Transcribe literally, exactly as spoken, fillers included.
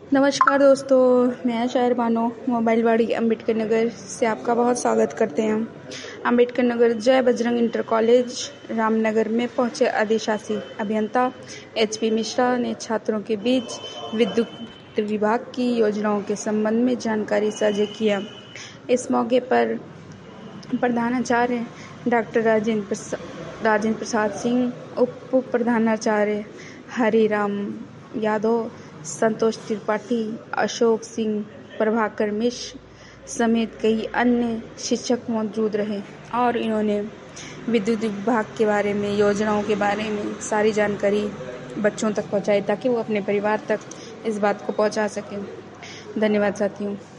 नमस्कार दोस्तों, मैं शायर बानो मोबाइल वाड़ी अम्बेडकर नगर से आपका बहुत स्वागत करते हैं। अम्बेडकर नगर जय बजरंग इंटर कॉलेज रामनगर में पहुंचे अधिशासी अभियंता एच पी मिश्रा ने छात्रों के बीच विद्युत विभाग की योजनाओं के संबंध में जानकारी साझा किया। इस मौके पर प्रधानाचार्य डॉक्टर राजेंद्र प्रसाद राजेंद्र प्रसाद सिंह, उप प्रधानाचार्य हरिराम यादव, संतोष त्रिपाठी, अशोक सिंह, प्रभाकर मिश्र समेत कई अन्य शिक्षक मौजूद रहे और इन्होंने विद्युत विभाग के बारे में, योजनाओं के बारे में सारी जानकारी बच्चों तक पहुंचाई ताकि वो अपने परिवार तक इस बात को पहुंचा सकें। धन्यवाद साथियों।